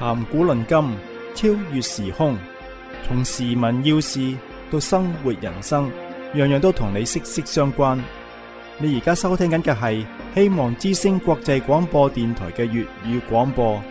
談古論今，超越時空，從時聞要事到生活人生，樣樣都同你息息相關。你而家收聽緊嘅係希望之聲國際廣播電台嘅粵語廣播。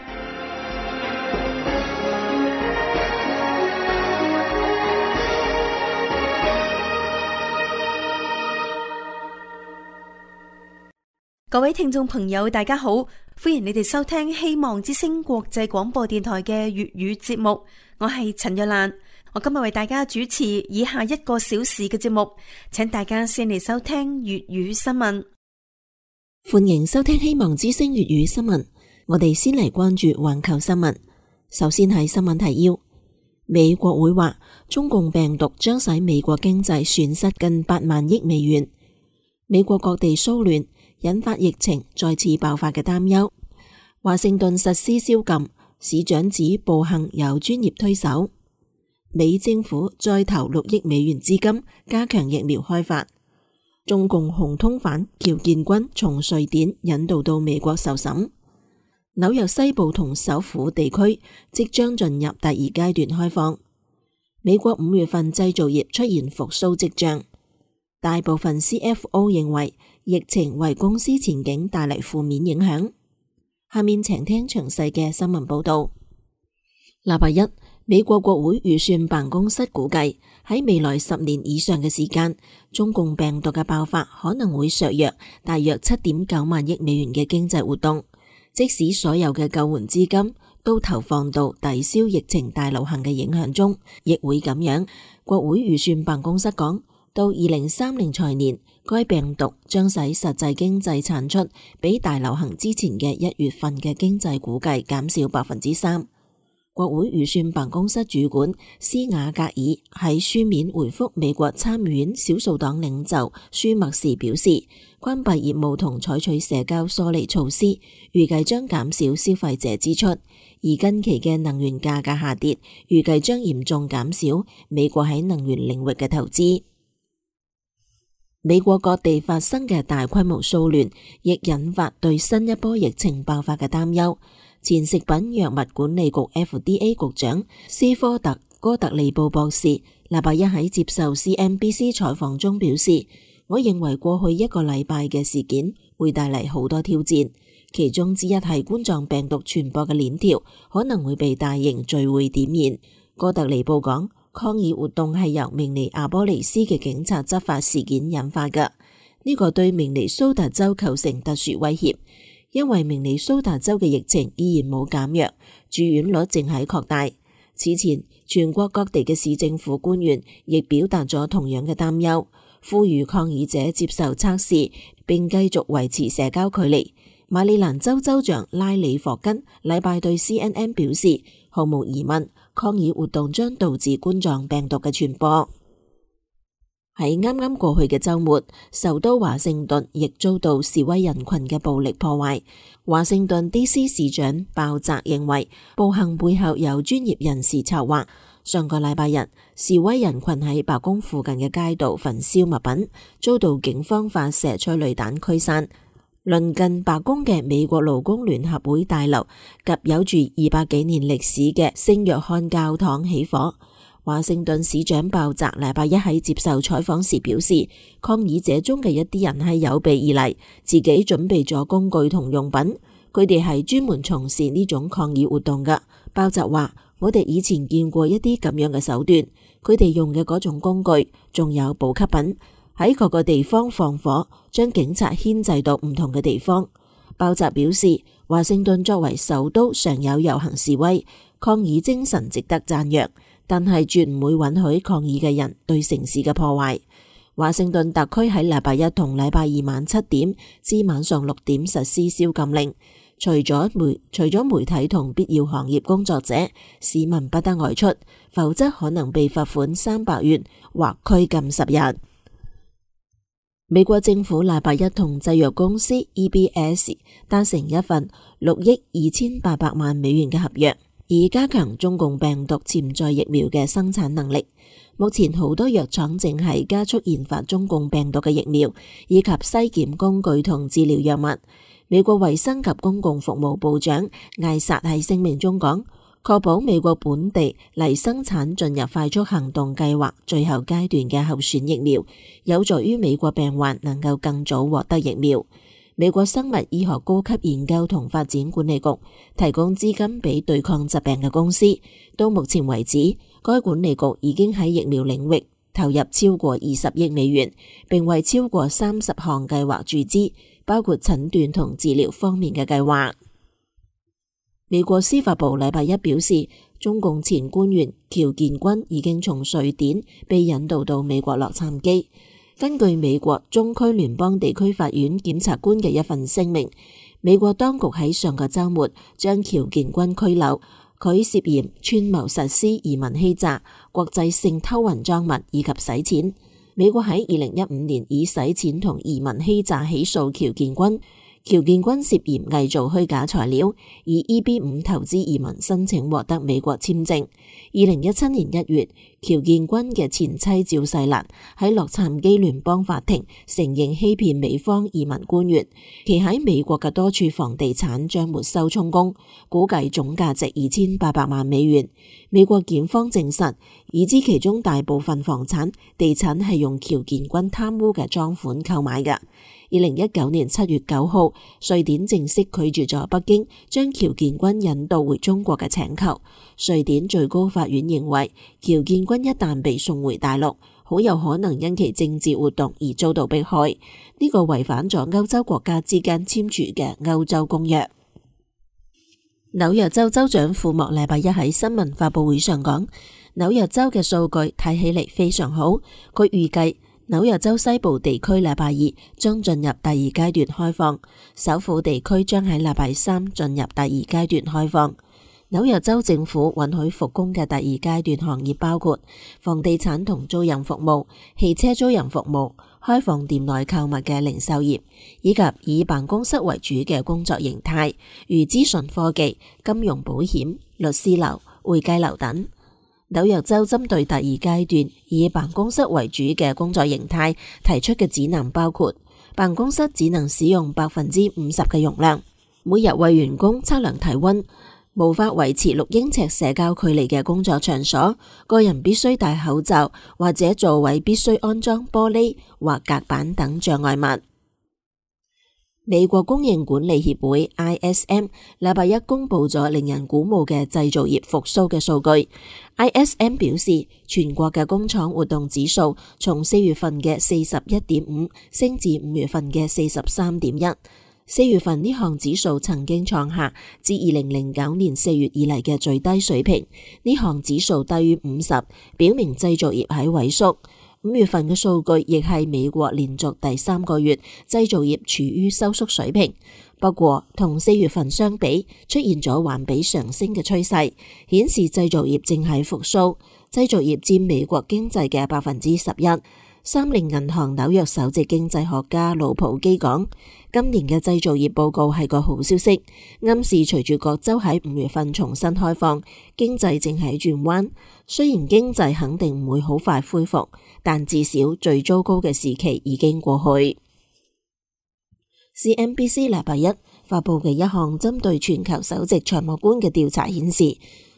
各位聽眾朋友，大家好，歡迎你哋收聽希望之聲國際廣播電台嘅粵語節目。我係陳若蘭，我今日為大家主持以下1個小時嘅節目，請大家先嚟收聽粵語新聞。 歡迎收聽希望之聲粵語新聞。我哋先嚟關注環球新聞。首先係新聞提要：美國會話中共病毒將使美國經濟損失近8萬億美元。美國各地騷亂引發疫情再次爆發嘅擔憂。華盛頓實施宵禁，市長指暴行有專業推手。美政府再投6億美元資金加強疫苗開發。中共紅通犯喬建軍從瑞典引渡到美國受審。紐約西部同首府地區即將進入第2階段開放。美國5月份製造業出現復甦跡象。大部分 CFO 認為疫情為公司前景帶嚟負面影響。下面請聽詳細嘅新聞報道。禮拜一，美國國會預算辦公室估計喺未來10年以上嘅時間，中共病毒嘅爆發可能會削弱大約7.9萬億美元嘅經濟活動。即使所有嘅救援資金都投放到抵消疫情大流行嘅影響中，亦會咁樣。國會預算辦公室講，到2030財年，該病毒將使實際經濟產出比大流行之前嘅1月份嘅經濟估計減少3%。國會預算辦公室主管斯瓦格爾喺書面回覆美國參議院少數黨領袖舒默時表示，關閉業務同採取社交疏離措施，預計將減少消費者支出，而近期嘅能源價格下跌，預計將嚴重減少美國喺能源領域嘅投資。美國各地發生嘅大規模騷亂，亦引發對新一波疫情爆發嘅擔憂。前食品藥物管理局 FDA 局長斯科特·哥特利布博士禮拜一喺接受 CNBC 採訪中表示，我認為過去1個禮拜嘅事件會帶嚟好多挑戰，其中之一係冠狀病毒傳播嘅鏈條可能會被大型聚會點燃。哥特利布講，抗議活動係由明尼阿波利斯嘅警察執法事件引發嘅，呢個對明尼蘇達州構成特殊威脅，因為明尼蘇達州嘅疫情依然冇減弱，住院率正喺擴大。此前，全國各地嘅市政府官員亦表達咗同樣嘅擔憂，呼籲抗議者接受測試並繼續維持社交距離。馬里蘭州州長拉里霍根禮拜對 CNN 表示，毫無疑問，抗議活動將導致冠狀病毒嘅傳播。喺啱啱過去嘅週末，首都華盛頓亦遭到示威人群嘅暴力破壞。華盛頓 DC 市長鮑澤認為暴行背後有專業人士策劃。上個禮拜日，示威人群喺白宮附近嘅街道焚燒物品，遭到警方發射催淚彈驅散。鄰近白宮嘅美國勞工聯合會大樓及有住200幾年歷史嘅聖約翰教堂起火。華盛頓市長鮑澤禮拜一喺接受採訪時表示，抗議者中嘅一啲人係有備而嚟，自己準備咗工具同用品，佢哋係專門從事呢種抗議活動㗎。鮑澤話，我哋以前見過一啲咁樣嘅手段，佢哋用嘅嗰種工具仲有補給品，喺各個地方放火，將警察牽制到唔同嘅地方。鮑澤表示，華盛頓作為首都常有遊行示威，抗議精神值得讚揚，但係絕唔會允許抗議嘅人對城市嘅破壞。華盛頓特區喺禮拜一同禮拜二晚7點至晚上6點實施宵禁令，除咗媒體同必要行業工作者，市民不得外出，否則可能被罰款300元或拘禁10日。美國政府禮拜一同製藥公司 EBS 達成一份6億2800萬美元嘅合約，以加強中共病毒潛在疫苗嘅生產能力。目前好多藥廠正係加速研發中共病毒嘅疫苗，以及篩檢工具同治療藥物。美國衛生及公共服務部長艾薩喺聲明中講， 確保美國本地嚟生產進入快速行動計劃最後階段嘅候選疫苗，有助於美國病患能夠更早獲得疫苗。美國生物醫學高級研究同發展管理局提供資金俾對抗疾病嘅公司。到目前為止，該管理局已經喺疫苗領域投入超過20億美元，並為超過30項計劃注資，包括診斷同治療方面嘅計劃。美國司法部禮拜一表示，中共前官員喬建軍已經從瑞典被引渡到美國洛杉磯。根據美國中區聯邦地區法院檢察官嘅一份聲明，美國當局喺上個週末將喬建軍拘留，佢涉嫌串謀實施移民欺詐、國際性偷運贓物以及洗錢。美國喺2015年以洗錢同移民欺詐起訴喬建軍。喬建軍涉嫌偽造虛假材料，以 EB5 投資移民申請獲得美國簽證。2017年1月，喬建軍嘅前妻趙世蘭喺洛杉磯聯邦法庭承認欺騙美方移民官員，其喺美國嘅多處房地產將沒收充公，估計總價值2800萬美元。美國檢方證實，已知其中大部分房產地產係用喬建軍貪污嘅贓款購買嘅。2019年7月9號，瑞典正式拒絕咗北京將喬建軍引渡回中國嘅請求。瑞典最高法院認為，喬建軍一旦被送回大陸，好有可能因其政治活動而遭到迫害。呢個違反咗歐洲國家之間簽署嘅歐洲公約。紐約州州長庫莫禮拜一喺新聞發佈會上講，紐約州嘅數據睇起嚟非常好。佢預計紐約州西部地區禮拜二將進入第二階段開放，首府地區將喺禮拜三進入第二階段開放。紐約州政府允許復工嘅第二階段行業包括房地產同租賃服務、汽車租賃服務、開放店內購物嘅零售業，以及以辦公室為主嘅工作形態，如資訊科技、金融保險、律師樓、會計樓等。紐約州針對第二階段以辦公室為主嘅工作形態提出嘅指南包括：辦公室只能使用50%嘅容量，每日為員工測量體溫，無法維持6英尺社交距離嘅工作場所，個人必須戴口罩，或者座位必須安裝玻璃或隔板等障礙物。美國供應管理協會 ISM 禮拜一公布咗令人鼓舞嘅製造業復甦嘅數據。ISM 表示，全國嘅工廠活動指數從4月份嘅41.5升至5月份嘅43.1。4月份呢項指數曾經創下自2009年4月以嚟嘅最低水平，呢項指數低於50，表明製造業喺萎縮。5月份嘅數據亦係美國連續第3個月製造業處於收縮水平，不過同4月份相比，出現咗環比上升嘅趨勢，顯示製造業正喺復甦。製造業佔美國經濟嘅11%。三菱銀行紐約首席經濟學家魯普基講，今年嘅製造業報告係個好消息，暗示隨住各州喺5月份重新開放，經濟正喺轉彎。雖然經濟肯定唔會好快恢復，但至少最糟糕嘅時期已經過去。CNBC 禮拜一發佈嘅一項針對全球首席財務官嘅調查顯示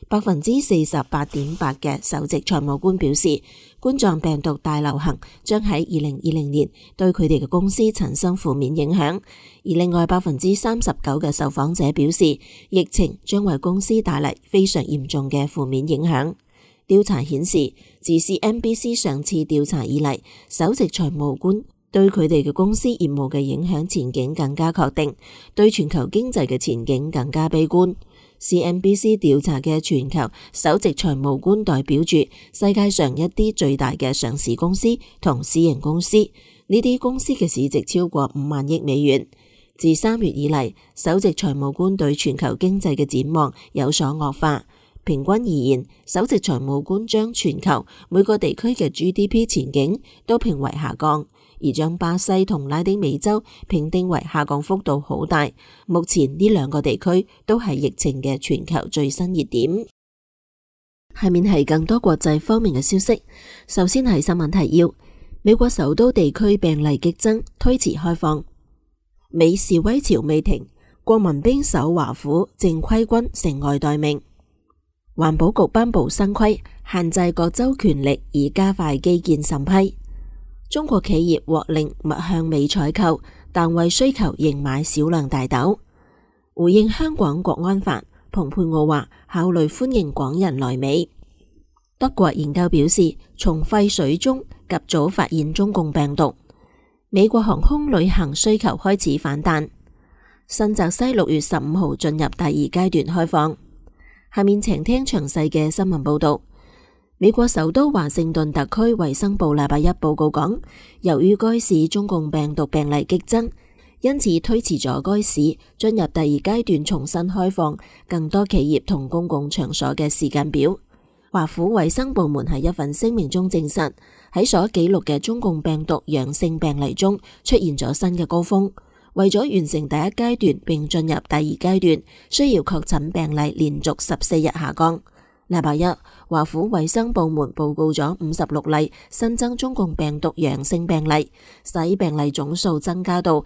，48.8% 嘅首席財務官表示，冠狀病毒大流行將喺2020年對佢哋嘅公司產生負面影響，而另外39%嘅受訪者表示，疫情將為公司帶嚟非常嚴重嘅負面影響。調查顯示，自 CNBC 上次調查以嚟，首席財務官對佢哋嘅公司業務嘅影響前景更加確定，對全球經濟嘅前景更加悲觀。CNBC 調查嘅全球首席財務官代表住世界上一啲最大嘅上市公司同私營公司，呢啲公司嘅市值超過5萬億美元。自3月以嚟，首席財務官對全球經濟嘅展望有所惡化。平均而言，首席財務官將全球每個地區嘅 GDP 前景都評為下降，而將巴西同拉丁美洲評定為下降幅度好大。目前呢兩個地區都係疫情嘅全球最新熱點。下面係更多國際方面嘅消息。首先係新聞提要：美國首都地區病例激增，推遲開放。美示威潮未停，國民兵守華府，正規軍城外待命。 環保局頒布新規，限制各州權力以加快基建審批。中國企業獲令勿向美採購，但為需求仍買少量大豆。回應香港國安法，蓬佩奧話考慮歡迎港人來美。德國研究表示，從廢水中及早發現中共病毒。美國航空旅行需求開始反彈。新澤西6月15號進入第2階段開放。下面請聽詳細嘅新聞報道。美國首都華盛頓特區衛生部禮拜一報告講，由於該市中共病毒病例激增，因此推遲咗該市進入第2階段重新開放更多企業同公共場所嘅時間表。華府衛生部門喺一份聲明中證實，喺所記錄嘅中共病毒陽性病例中出現咗新嘅高峰。為咗完成第1階段並進入第2階段，需要確診病例連續14日下降。禮拜一，華府衛生部門報告咗56例新增中共病毒陽性病例，使病例總數增加到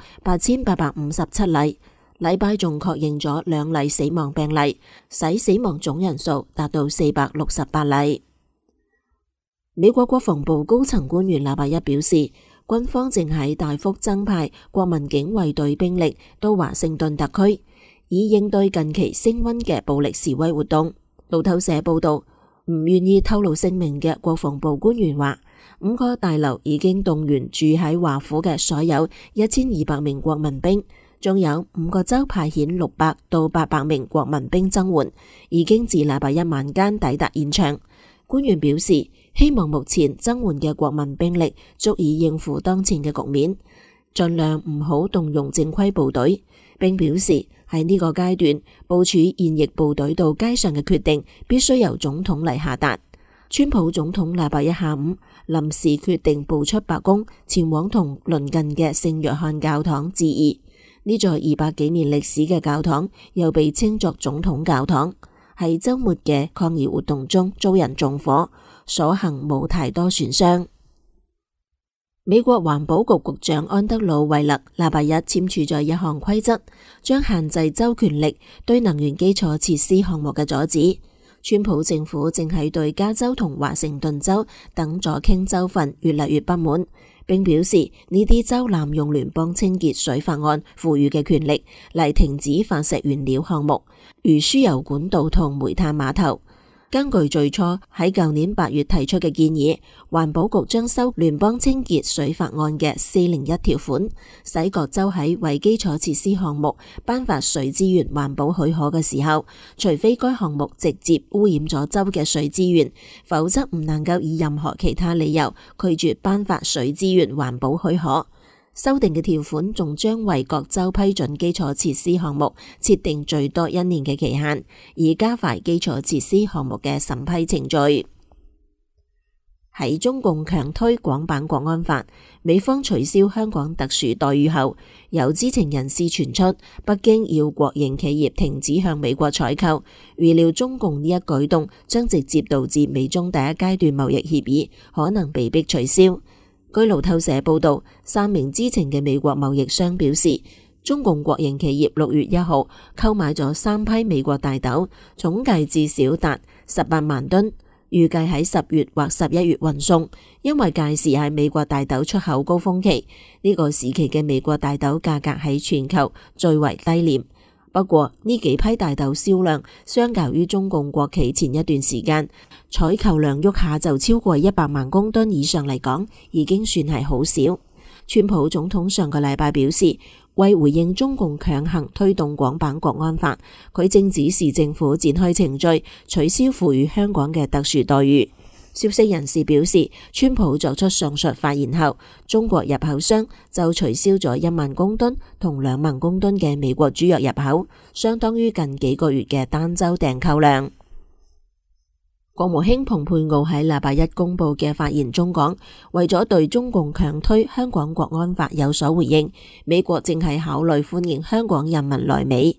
8857例。禮拜仲確認咗2例死亡病例，使死亡總人數達到468例。美國國防部高層官員禮拜一表示，軍方正喺大幅增派國民警衛隊兵力到華盛頓特區，以應對近期升溫嘅暴力示威活動。路透社報道，唔願意透露姓名嘅國防部官員話，5個大樓已經動員住喺華府嘅所有1200名國民兵，仲有5個州派遣600到800名國民兵增援，已經自禮拜一晚間抵達現場。官員表示，希望目前增援嘅國民兵力足以應付當前嘅局面，盡量唔好動用正規部隊，並表示喺呢個階段部署現役部隊到街上嘅決定必須由總統嚟下達。川普總統禮拜一下午臨時決定步出白宮，前往同鄰近嘅聖約翰教堂致意。呢座200幾年歷史嘅教堂又被稱作總統教堂，喺週末嘅抗議活動中遭人縱火，所幸冇太多損傷。美國環保局局長安德魯·韋勒禮拜一簽署咗一項規則，將限制州權力對能源基礎設施項目嘅阻止。川普政府正係對加州同華盛頓州等左傾州份越嚟越不滿，並表示呢啲州濫用聯邦清潔水法案賦予嘅權力嚟停止化石原料項目，如輸油管道同煤炭碼頭。根據最初喺舊年8月提出嘅建議，環保局將修聯邦清潔水法案嘅401條款，使各州喺為基礎設施項目頒發水資源環保許可嘅時候，除非該項目直接污染咗州嘅水資源，否則唔能夠以任何其他理由拒絕頒發水資源環保許可。修訂嘅條款仲將為各州批准基礎設施項目設定最多1年嘅期限，以加快基礎設施項目嘅審批程序。喺中共強推港版國安法，美方取消香港特殊待遇後，有知情人士傳出北京要國營企業停止向美國採購，預料中共呢一舉動將直接導致美中第1階段貿易協議可能被迫取消。據路透社報道，3名知情嘅美國貿易商表示，中共國營企業6月1號購買咗3批美國大豆，總計至少達18萬噸，預計喺10月或11月運送。因為屆時係美國大豆出口高峰期，呢個時期嘅美國大豆價格喺全球最為低廉。不過呢幾批大豆銷量相較於中共國企前一段時間採購量喐下就超過100萬公噸以上嚟講，已經算係好少。川普總統上個禮拜表示，為回應中共強行推動港版國安法，佢正指示政府展開程序，取消賦予香港嘅特殊待遇。消息人士表示，川普作出上述發言後，中國入口商就取消咗1萬公噸同2萬公噸嘅美國豬肉入口，相當於近幾個月嘅單周訂購量。國務卿蓬佩奧喺禮拜一公布嘅發言中講，為咗對中共強推香港國安法有所回應，美國正係考慮歡迎香港人民來美。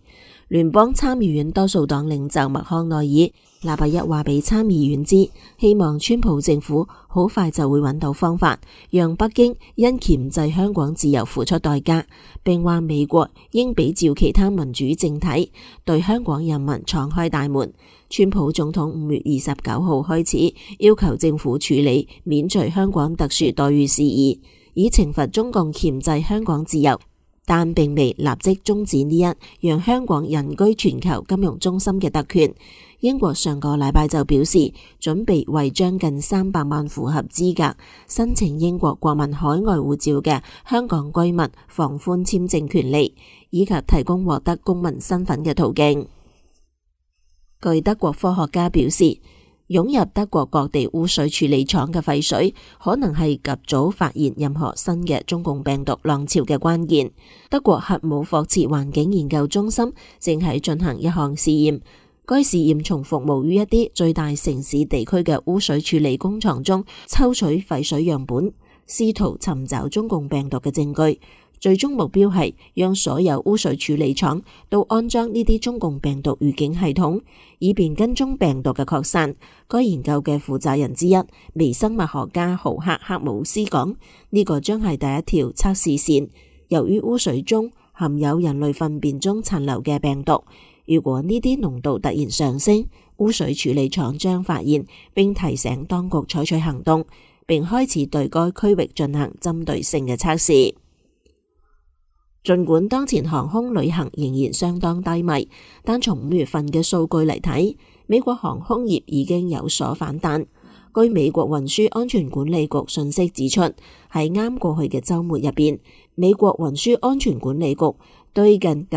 聯邦參議院多數黨領袖麥康奈爾禮拜一話俾參議院知，希望川普政府好快就會揾到方法，讓北京因鉗制香港自由付出代價，並話美國應比照其他民主政體，對香港人民敞開大門。川普總統5月29號開始要求政府處理免除香港特殊待遇事宜，以懲罰中共鉗制香港自由，但並未立即終止呢一讓香港人居全球金融中心嘅特權。英國上個禮拜就表示，準備為將近300萬符合資格申請英國國民海外護照嘅香港居民放寬簽證權利，以及提供獲得公民身份嘅途徑。據德國科學家表示，湧入德國各地污水處理廠嘅廢水，可能係及早發現任何新嘅中共病毒浪潮嘅關鍵。德國核武霍茨環境研究中心正喺進行一項試驗，該試驗從服務於一啲最大城市地區嘅污水處理工廠中抽取廢水樣本，試圖尋找中共病毒嘅證據。最終目標係讓所有污水處理廠都安裝呢啲中共病毒預警系統，以便跟蹤病毒嘅擴散。該研究嘅負責人之一，微生物學家豪克克姆斯講，呢個將係第一條測試線。由於污水中含有人類糞便中殘留嘅病毒，如果呢啲濃度突然上升，污水處理廠將發現並提醒當局採取行動，並開始對該區域進行針對性嘅測試。儘管當前航空旅行仍然相當低迷，但從5月份嘅數據嚟睇，美國航空業已經有所反彈。據美國運輸安全管理局信息指出，喺啱過去嘅週末入邊，美國運輸安全管理局對近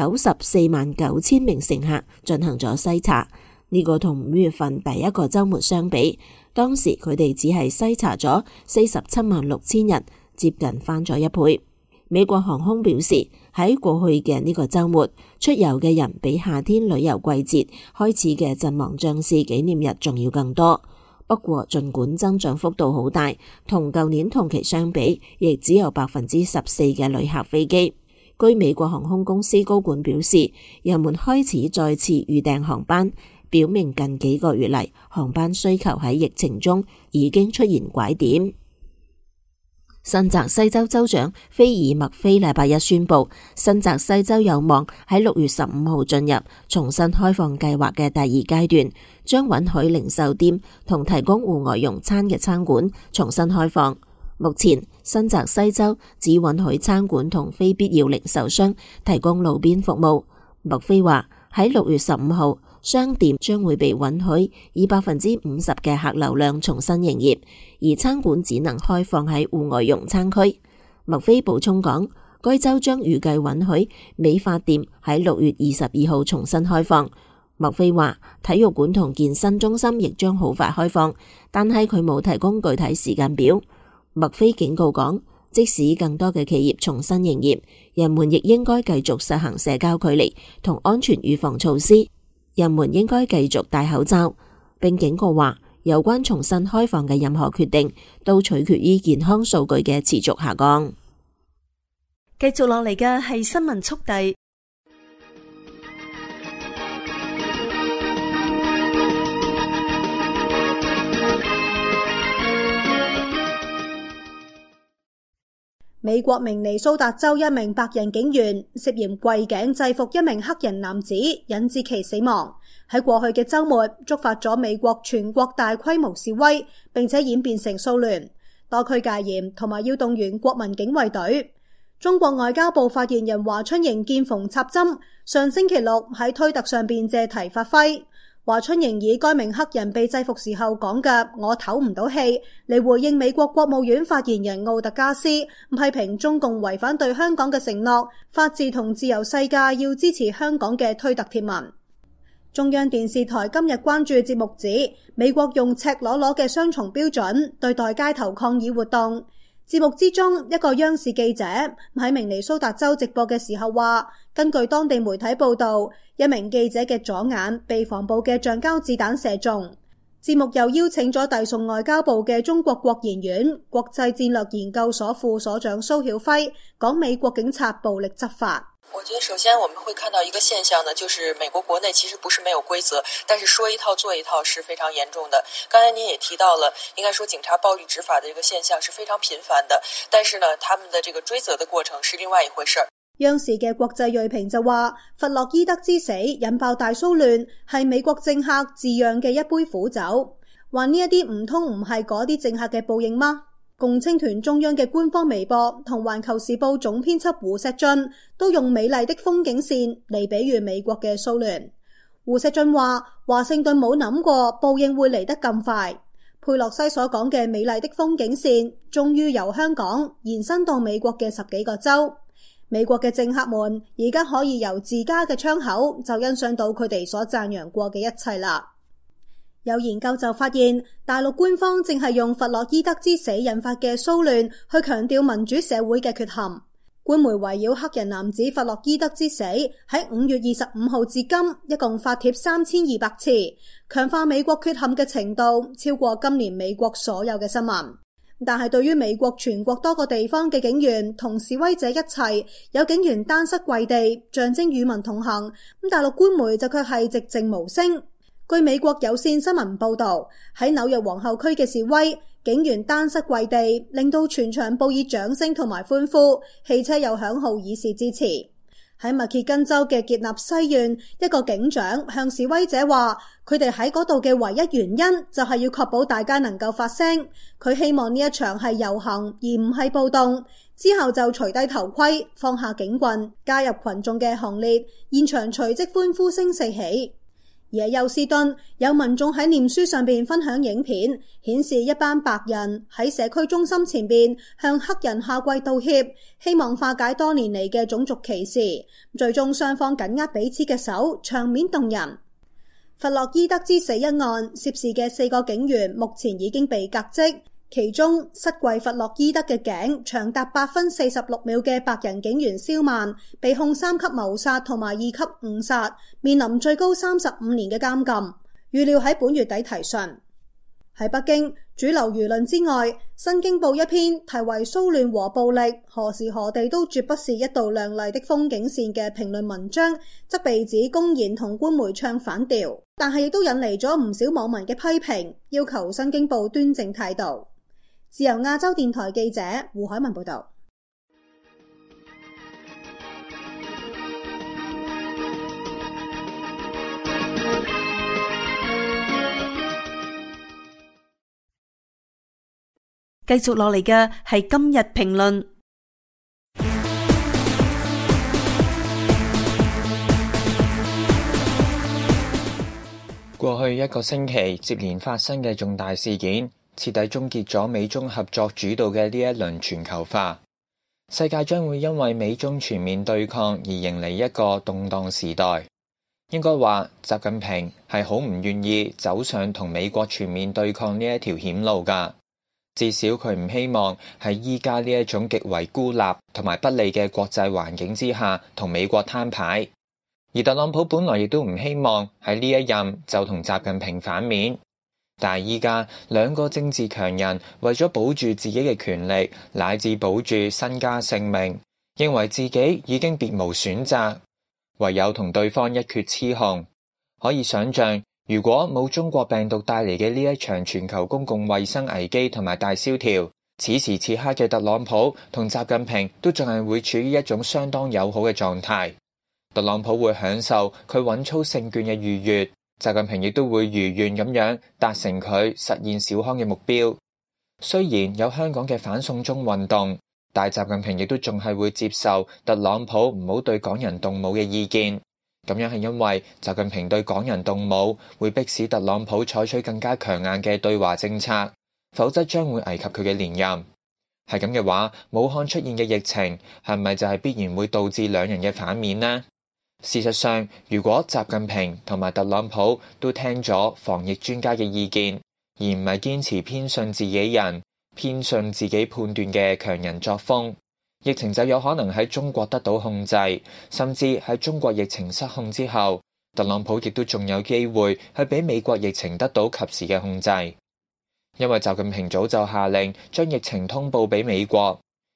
949000名乘客進行咗篩查。呢個同5月份第一個週末相比，當時佢哋只係篩查咗476000人，接近翻咗1倍。美國航空表示，喺過去嘅呢個週末，出遊嘅人比夏天旅遊季節開始嘅陣亡將士紀念日仲要更多。不過，儘管增長幅度好大，同舊年同期相比，亦只有14%嘅旅客飛機。據美國航空公司高管表示，人們開始再次預訂航班，表明近幾個月嚟航班需求喺疫情中已經出現拐點。新澤西州州長菲爾麥菲禮拜一宣布，新澤西州有望喺6月15號進入重新開放計劃嘅第2階段，將允許零售店同提供戶外用餐嘅餐館重新開放。目前，新澤西州只允許餐館同非必要零售商提供路邊服務。麥菲話喺6月15號，商店將會被允許以50%嘅客流量重新營業，而餐館只能開放喺戶外用餐區。麥菲補充講，該州將預計允許美髮店喺6月22號重新開放。麥菲話，體育館同健身中心亦將好快開放，但係佢冇提供具體時間表。麥菲警告講，即使更多嘅企業重新營業，人們亦應該繼續實行社交距離同安全預防措施。人們應該繼續戴口罩，並警告話，有關重新開放嘅任何決定都取決於健康數據嘅持續下降。 繼續落嚟嘅係新聞速遞。 美國明尼蘇達州一名白人警員涉嫌跪頸制服一名黑人男子，引致其死亡。喺過去嘅週末，觸發咗美國全國大規模示威，並且演變成騷亂，多區戒嚴同埋要動員國民警衛隊。中國外交部發言人華春瑩見縫插針，上星期六喺推特上邊借題發揮。華春瑩以該名黑人被制服時候講嘅我唞唔到氣嚟回應美國國務院發言人奧特加斯批評中共違反對香港嘅承諾，法治同自由世界要支持香港嘅推特貼文。中央電視台今日關注節目指，美國用赤裸裸嘅雙重標準對待街頭抗議活動。節目之中，一個央視記者喺明尼蘇達州直播嘅時候話，根據當地媒體報道，一名記者嘅左眼被防暴嘅橡膠子彈射中。節目又邀請咗隸屬外交部嘅中國國研院國際戰略研究所副所長蘇曉輝講美國警察暴力執法。 我觉得首先我们会看到一个现象呢，就是美国国内其实不是没有规则，但是说一套做一套是非常严重的。刚才您也提到了，應該說警察暴力執法的這個現象是非常頻繁的，但是呢，他們的這個追責的過程是另外一回事。 央視嘅國際銳評就話，弗洛伊德之死引爆大騷亂，係美國政客自釀嘅一杯苦酒。話呢一啲唔通唔係嗰啲政客嘅報應嗎？共青團中央嘅官方微博同環球時報總編輯胡錫進都用美麗的風景線嚟比喻美國嘅騷亂。胡錫進話，華盛頓冇諗過報應會嚟得咁快。佩洛西所講嘅美麗的風景線終於由香港延伸到美國嘅10幾個州。美國嘅政客們而家可以由自家嘅窗口就欣賞到佢哋所讚揚過嘅一切啦。有研究就發現，大陸官方正係用弗洛伊德之死引發嘅騷亂去強調民主社會嘅缺陷。官媒圍繞黑人男子弗洛伊德之死喺5月25號至今一共發帖3200次，強化美國缺陷嘅程度超過今年美國所有嘅新聞。但係對於美國全國多個地方嘅警員同示威者一齊，有警員單膝跪地，象徵與民同行。大陸官媒就卻係寂靜無聲。據美國有線新聞報導，喺紐約皇后區嘅示威，警員單膝跪地，令到全場報以掌聲同埋歡呼，汽車又響號以示支持。喺密歇根州嘅傑納西縣，一個警長向示威者話，佢哋喺嗰度嘅唯一原因就係要確保大家能夠發聲。佢希望呢一場係遊行而唔係暴動。之後就除低頭盔，放下警棍，加入群眾嘅行列，現場隨即歡呼聲四起。而喺休斯敦，有民眾喺臉書上邊分享影片，顯示一班白人喺社區中心前邊向黑人下跪道歉，希望化解多年嚟嘅種族歧視。最終雙方緊握彼此嘅手，場面動人。弗洛伊德之死一案涉事嘅4個警員目前已經被革職，其中膝跪弗洛伊德嘅頸長達8分46秒嘅白人警員蕭曼被控3級謀殺同埋2級誤殺，面臨最高35年嘅監禁，預料喺本月底提訊。喺北京，主流輿論之外，新京報一篇題為騷亂和暴力何時何地都絕不是一道亮麗的風景線嘅評論文章，則被指公然同官媒唱反調，但係亦都引嚟咗唔少網民嘅批評，要求新京報端正態度。自由亞洲電台記者胡海文報道。 繼續落嚟嘅係今日評論。 過去一個星期接連發生嘅重大事件，徹底終結咗美中合作主導嘅呢一輪全球化。世界將會因為美中全面對抗而迎嚟一個動盪時代。應該話，習近平係好唔願意走上同美國全面對抗呢一條險路㗎。至少佢唔希望喺依家呢一種極為孤立同埋不利嘅國際環境之下同美國攤牌。而特朗普本來亦都唔希望喺呢一任就同習近平反面。但係依家兩個政治強人為咗保住自己嘅權力，乃至保住身家性命，認為自己已經別無選擇，唯有同對方一決雌雄。可以想象，如果冇中國病毒帶嚟嘅呢一場全球公共衛生危機同埋大蕭條，此時此刻嘅特朗普同習近平都仲係會處於一種相當友好嘅狀態。特朗普會享受佢穩操勝券嘅愉悅，習近平亦都會如願咁樣達成佢實現小康嘅目標。雖然有香港嘅反送中運動，但習近平亦都仲係會接受特朗普唔好對港人動武嘅意見。咁樣係因為習近平對港人動武會迫使特朗普採取更加強硬嘅對華政策，否則將會危及佢嘅連任。係咁嘅話，武漢出現嘅疫情係咪就係必然會導致兩人嘅反面呢？事實上，如果習近平同埋特朗普都聽咗防疫專家嘅意見，而唔係堅持偏信自己人、偏信自己判斷嘅強人作風，疫情就有可能喺中國得到控制，甚至喺中國疫情失控之後，特朗普亦都仲有機會去俾美國疫情得到及時嘅控制。因為習近平早就下令將疫情通報俾美國，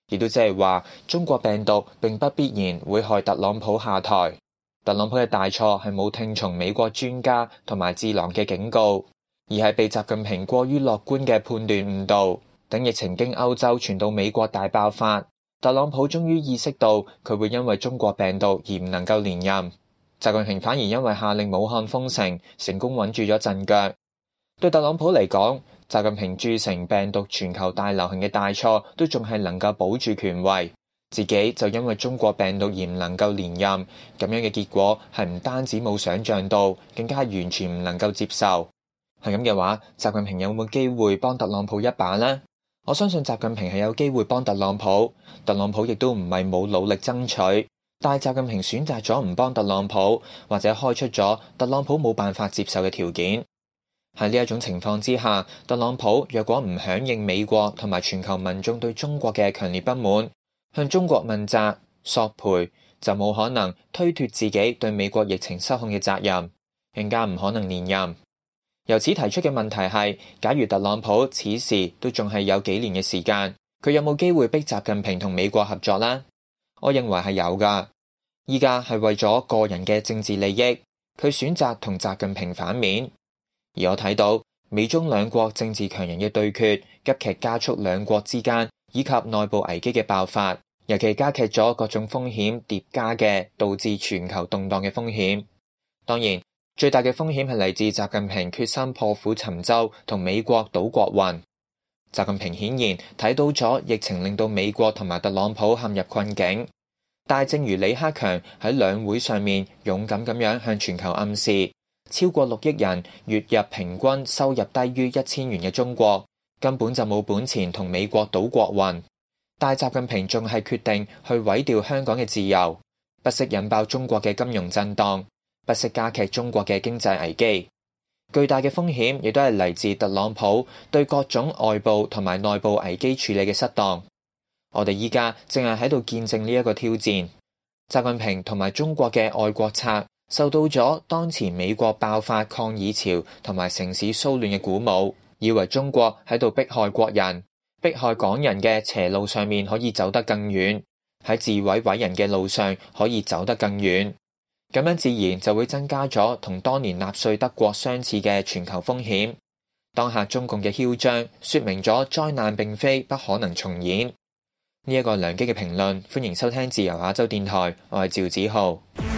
亦都即係話中國病毒並不必然會害特朗普下台。特朗普嘅大錯係冇聽從美國專家同埋智囊嘅警告，而係被習近平過於樂觀嘅判斷誤導。等疫情經歐洲傳到美國大爆發，特朗普終於意識到佢會因為中國病毒而唔能夠連任。習近平反而因為下令武漢封城，成功穩住咗陣腳。對特朗普嚟講，習近平鑄成病毒全球大流行嘅大錯都仲係能夠保住權位，自己就因為中國病毒而唔能夠連任，咁樣嘅結果係唔單止冇想象到，更加完全唔能夠接受。係咁嘅話，習近平有冇機會幫特朗普一把呢？我相信習近平係有機會幫特朗普，特朗普亦都唔係冇努力爭取，但係習近平選擇咗唔幫特朗普，或者開出咗特朗普冇辦法接受嘅條件。喺呢一種情況之下，特朗普若果唔響應美國同埋全球民眾對中國嘅強烈不滿，向中國問責索賠，就冇可能推脫自己對美國疫情失控嘅責任，更加唔可能連任。由此提出嘅問題係，假如特朗普此時都仲係有幾年嘅時間，佢有冇機會逼習近平同美國合作呢？我認為係有㗎。依家係為咗個人嘅政治利益，佢選擇同習近平反面。而我睇到美中兩國政治強人嘅對決，急劇加速兩國之間以及內部危機嘅爆發，尤其加劇咗各種風險疊加嘅導致全球動盪嘅風險。當然，最大嘅風險係嚟自習近平決心破釜沉舟同美國賭國運。習近平顯然睇到咗疫情令到美國同埋特朗普陷入困境，但係正如李克強喺兩會上面勇敢咁樣向全球暗示，超過6億人月入平均收入低於1000元嘅中國根本就冇本錢同美國賭國運，但係習近平仲係決定去毀掉香港嘅自由，不惜引爆中國嘅金融震盪，不惜加劇中國嘅經濟危機。巨大嘅風險亦都係嚟自特朗普對各種外部同埋內部危機處理嘅失當。我哋依家正係喺度見證呢一個挑戰。習近平同埋中國嘅愛國策受到咗當前美國爆發抗議潮同埋城市騷亂嘅鼓舞，以為中國喺度迫害國人、迫害港人嘅邪路上面可以走得更遠，喺自毀毀人嘅路上可以走得更遠。咁樣自然就會增加咗同當年納粹德國相似嘅全球風險。當下中共嘅囂張，說明咗災難並非不可能重演。呢一個良機嘅評論，歡迎收聽自由亞洲電台，我係趙子浩。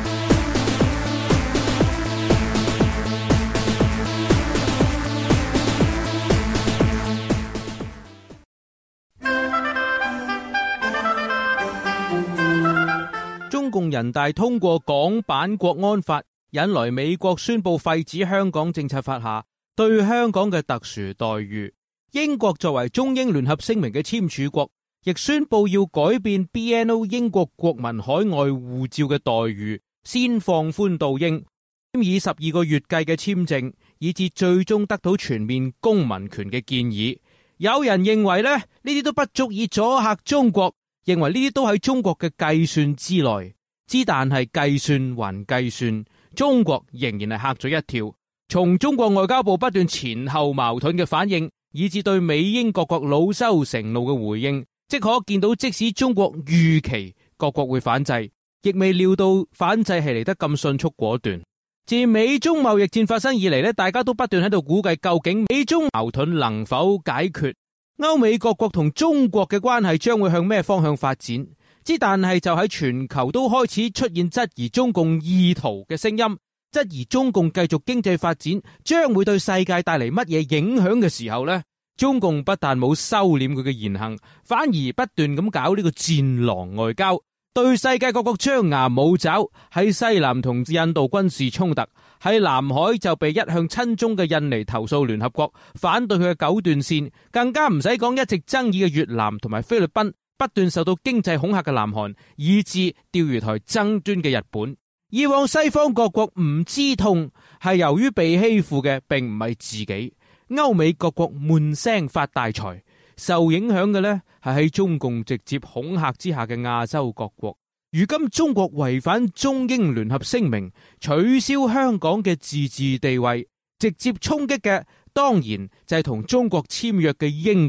中共人大通過港版國安法，引來美國宣布廢止香港政策法下對香港嘅特殊待遇。英國作為中英聯合聲明嘅簽署國，亦宣布要改變 BNO 英國國民海外護照嘅待遇，先放寬到英，以12個月計嘅簽證，以至最終得到全面公民權嘅建議。有人認為呢啲都不足以阻嚇中國，認為呢啲都喺中國嘅計算之內。但係計算還計算，中國仍然係嚇咗一跳。從中國外交部不斷前後矛盾嘅反應，以至對美英各國惱羞成怒嘅回應，即可見到即使中國預期各國會反制，亦未料到反制係嚟得咁迅速果斷。自美中貿易戰發生以嚟，大家都不斷喺度估計究竟美中矛盾能否解決，歐美各國同中國嘅關係將會向咩方向發展。但係就喺全球都開始出現質疑中共意圖嘅聲音，質疑中共繼續經濟發展將會對世界帶嚟乜嘢影響嘅時候呢，中共不但冇收斂佢嘅言行，反而不斷咁搞呢個戰狼外交，對世界各國張牙舞爪。喺西南同印度軍事衝突，喺南海就被一向親中嘅印尼投訴聯合國，反對佢嘅九段線，更加唔使講一直爭議嘅越南同埋菲律賓，不斷受到經濟恐嚇嘅南韓，以至釣魚台爭端嘅日本。以往西方各國唔知痛，係由於被欺負嘅並唔係自己。歐美各國悶聲發大財，受影響嘅呢係喺中共直接恐嚇之下嘅亞洲各國。如今中國違反中英聯合聲明，取消香港嘅自治地位，直接衝擊嘅當然就係同中國簽約嘅英國。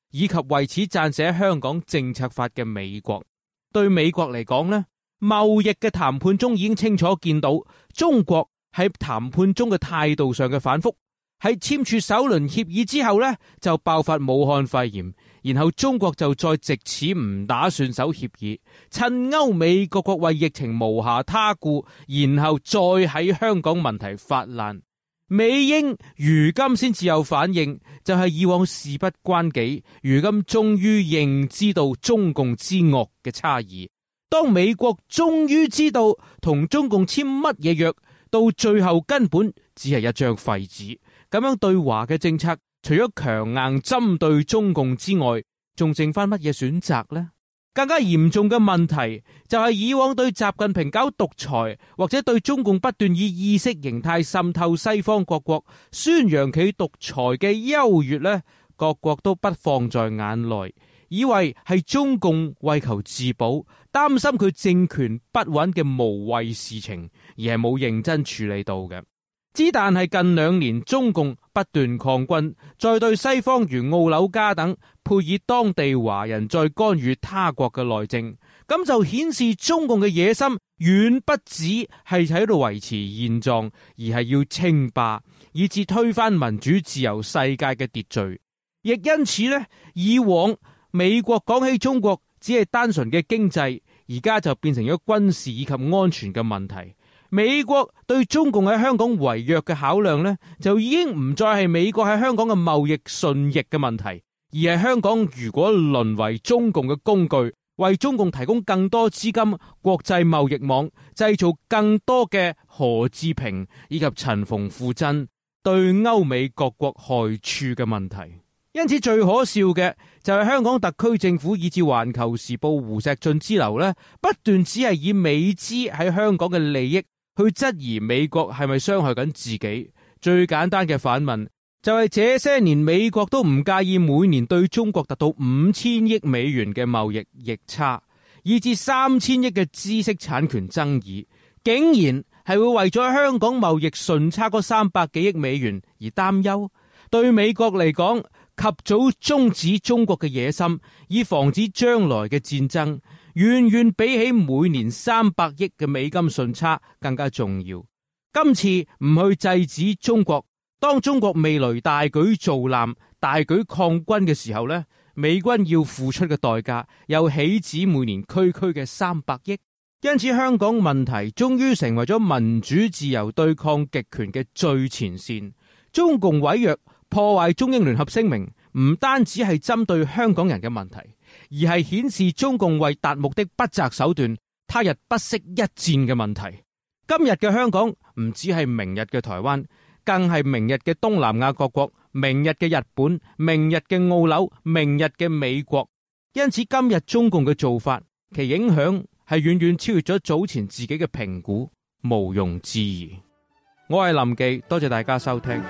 以及為此撰寫香港政策法嘅美國。對美國嚟講呢，貿易嘅談判中已經清楚見到中國喺談判中嘅態度上嘅反覆。喺簽署首輪協議之後呢，就爆發武漢肺炎，然後中國就再藉此唔打算守協議，趁歐美各國為疫情無暇他顧，然後再喺香港問題發難。美英如今先至有反應，就係以往事不關己，如今終於認知到中共之惡嘅差異。當美國終於知道同中共簽乜嘢約，到最後根本只係一張廢紙。咁樣對華嘅政策，除咗強硬針對中共之外，仲剩翻乜嘢選擇呢？更加嚴重嘅問題就係以往對習近平搞獨裁，或者對中共不斷以意識形態滲透西方各國，宣揚其獨裁嘅優越呢，各國都不放在眼內，以為係中共為求自保，擔心佢政權不穩嘅無謂事情，而係冇認真處理到嘅。之但係近2年中共不斷抗軍，再對西方如奧紐加等配以當地華人再干預他國嘅內政，咁就顯示中共嘅野心遠不止係喺度維持現狀，而係要稱霸，以至推翻民主自由世界嘅秩序。亦因此呢，以往美國講起中國只係單純嘅經濟，而家就變成咗軍事以及安全嘅問題。美國對中共喺香港違約嘅考量呢，就已經唔再係美國喺香港嘅貿易順逆嘅問題，而係香港如果淪為中共嘅工具，為中共提供更多資金、國際貿易網，製造更多嘅何志平以及陳馮富珍，對歐美各國害處嘅問題。因此最可笑嘅就係香港特區政府以至環球時報胡錫進之流呢，不斷只係以美資喺香港嘅利益去質疑美國係咪傷害緊自己。最簡單嘅反問就係這些年美國都唔介意每年對中國達到5000億美元嘅貿易逆差，以至3000億嘅知識產權爭議，竟然係會為咗香港貿易順差嗰300幾億美元而擔憂。對美國嚟講，及早終止中國嘅野心，以防止將來嘅戰爭，遠遠比起每年300億嘅美金順差更加重要。今次唔去制止中國，當中國未來大舉造艦、大舉抗軍嘅時候呢，美軍要付出嘅代價又豈止每年區區嘅300億？因此香港問題終於成為咗民主自由對抗極權嘅最前線。中共違約破壞中英聯合聲明，唔單止係針對香港人嘅問題，而係顯示中共為達目的不擇手段，他日不惜一戰嘅問題。今日嘅香港唔只係明日嘅台灣，更係明日嘅東南亞各國，明日嘅日本，明日嘅澳紐，明日嘅美國。因此今日中共嘅做法，其影響係遠遠超越咗早前自己嘅評估，毋庸置疑。我係林記，多謝大家收聽。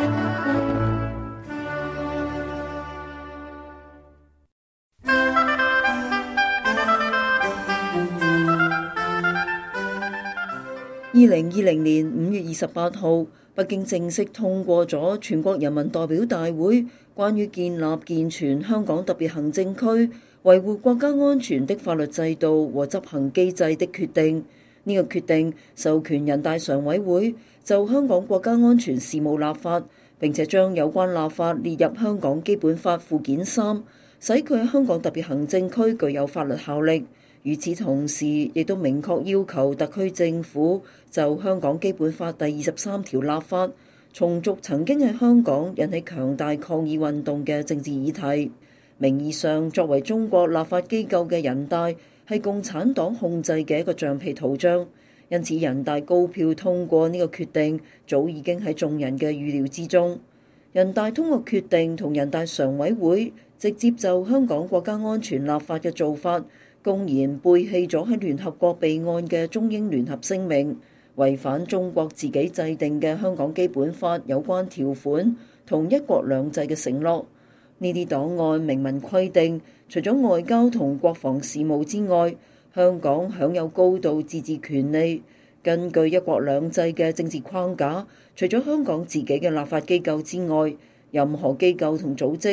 2020年5月28號，北京正式通過咗全國人民代表大會關於建立健全香港特別行政區維護國家安全的法律制度和執行機制的決定。呢個決定授權人大常委會就香港國家安全事務立法，並且將有關立法列入香港基本法附件3，使佢喺香港特別行政區具有法律效力。與此同時，亦都明確要求特區政府就香港基本法第23條立法，重續曾經喺香港引起強大抗議運動嘅政治議題。名義上作為中國立法機構嘅人大係共產黨控制嘅一個橡皮圖章，因此人大高票通過呢個決定，早已經喺眾人嘅預料之中。人大通過決定同人大常委會直接就香港國家安全立法嘅做法，公然背棄咗喺聯合國備案嘅中英聯合聲明，違反中國自己制定嘅香港基本法有關條款同一國兩制嘅承諾。呢啲檔案明文規定，除咗外交同國防事務之外，香港享有高度自治權利。根據一國兩制嘅政治框架，除咗香港自己嘅立法機構之外，任何機構同組織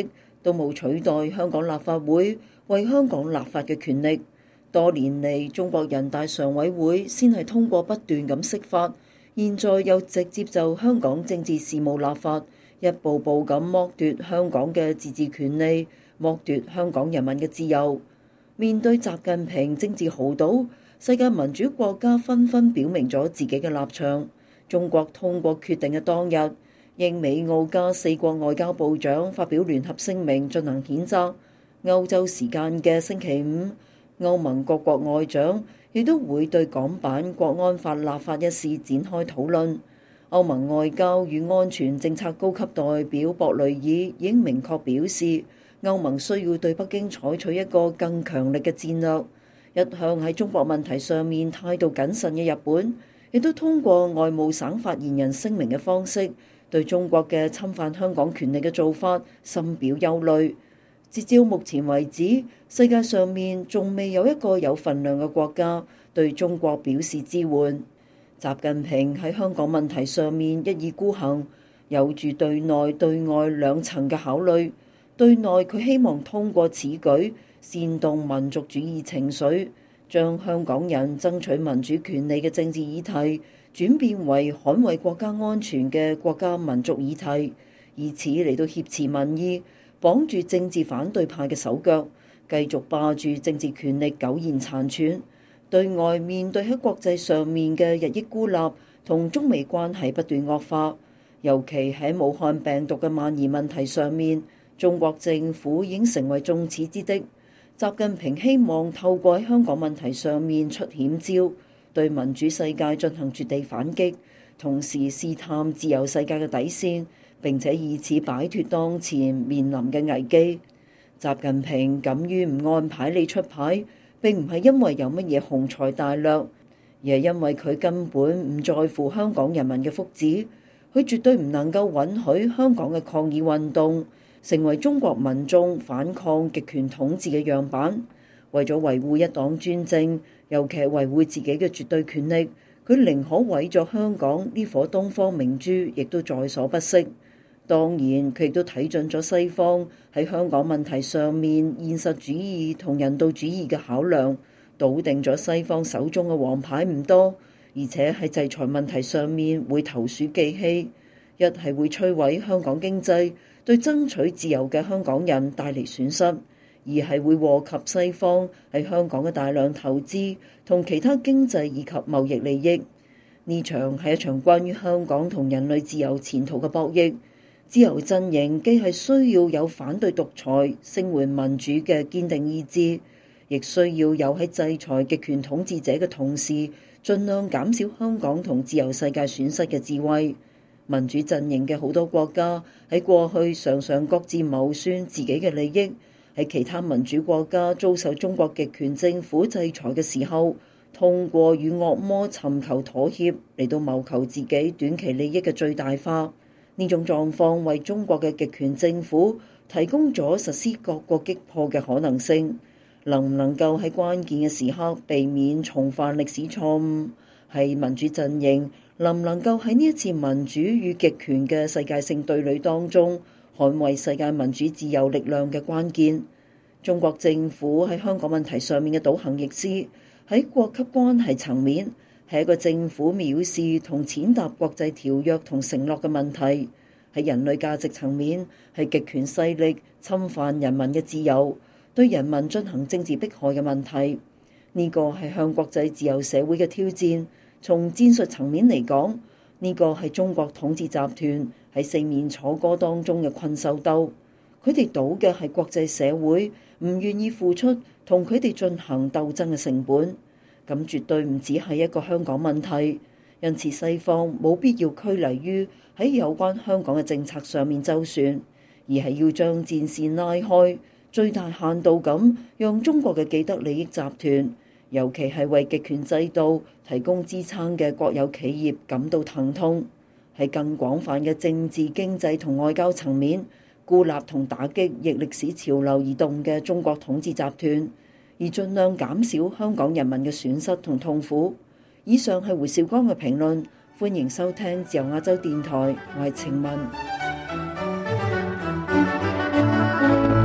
都冇取代香港立法會為香港立法嘅權力。多年嚟，中國人大常委會先係通過不斷咁釋法，現在又直接就香港政治事務立法，一步步咁剝奪香港嘅自治權利，剝奪香港人民嘅自由。面對習近平政治豪賭，世界民主國家紛紛表明咗自己嘅立場。中國通過決定嘅當日，英美澳加4國外交部長發表聯合聲明進行譴責。歐洲時間嘅星期五，歐盟各國外長亦都會對港版國安法立法一事展開討論。歐盟外交與安全政策高級代表博雷爾已經明確表示，歐盟需要對北京採取一個更強力嘅戰略。一向喺中國問題上面態度謹慎嘅日本，亦都通過外務省發言人聲明嘅方式，對中國嘅侵犯香港權利嘅做法深表憂慮。截至目前為止，世界上面仲未有一個有份量嘅國家對中國表示支援。習近平喺香港問題上面一意孤行，有住對內對外兩層嘅考慮。對內佢希望通過此舉煽動民族主義情緒，將香港人爭取民主權利嘅政治議題轉變為捍衛國家安全嘅國家民族議題，以此嚟到挾持民意，綁住政治反對派嘅手腳，繼續霸住政治權力苟延殘喘。對外面對喺國際上面嘅日益孤立同中美關係不斷惡化，尤其喺武漢病毒嘅蔓延問題上面，中國政府已經成為眾矢之的。習近平希望透過喺香港問題上面出險招，對民主世界進行絕地反擊，同時試探自由世界嘅底線，並且以此擺脫當前面臨嘅危機。習近平敢於唔按牌理出牌，並唔係因為有乜嘢雄才大略，而係因為佢根本唔在乎香港人民嘅福祉。佢絕對唔能夠允許香港嘅抗議運動成為中國民眾反抗極權統治嘅樣板。為咗維護一黨專政，尤其係維護自己嘅絕對權力，佢寧可毀咗香港呢顆東方明珠，亦都在所不惜。當然，佢亦都睇準咗西方喺香港問題上面現實主義同人道主義嘅考量，篤定咗西方手中嘅王牌唔多，而且喺制裁問題上面會投鼠忌器，一係會摧毀香港經濟，對爭取自由嘅香港人帶嚟損失；二係會禍及西方喺香港嘅大量投資同其他經濟以及貿易利益。呢場係一場關於香港同人類自由前途嘅博弈。自由陣營既係需要有反對獨裁、聲援民主嘅堅定意志，亦需要有喺制裁極權統治者嘅同時，盡量減少香港同自由世界損失嘅智慧。民主陣營嘅好多國家喺過去常常各自謀算自己嘅利益，喺其他民主國家遭受中國極權政府制裁嘅時候，通過與惡魔尋求妥協嚟到謀求自己短期利益嘅最大化。呢種狀況為中國嘅極權政府提供咗實施各國擊破嘅可能性。能唔能夠喺關鍵嘅時刻避免重犯歷史錯誤，係民主陣營能唔能夠喺呢一次民主與極權嘅世界性對壘當中捍衛世界民主自由力量嘅關鍵。中國政府喺香港問題上面嘅倒行逆施，喺國級關係層面係一個政府藐視同踐踏國際條約同承諾嘅問題；喺人類價值層面係極權勢力侵犯人民嘅自由，對人民進行政治迫害嘅問題。呢個係向國際自由社會嘅挑戰。從戰術層面嚟講，呢個係中國統治集團喺四面楚歌當中嘅困獸鬥。佢哋賭嘅係國際社會唔願意付出同佢哋進行鬥爭嘅成本。咁絕對唔只係一個香港問題，因此西方冇必要拘泥於喺有關香港嘅政策上面周旋，而係要將戰線拉開，最大限度咁讓中國嘅既得利益集團，尤其係為極權制度提供支撐嘅國有企業感到疼痛，喺更廣泛嘅政治、經濟同外交層面孤立同打擊逆歷史潮流而動嘅中國統治集團，而盡量減少香港人民嘅損失同痛苦。以上係胡兆光嘅評論，歡迎收聽自由亞洲電台，我係晴雯。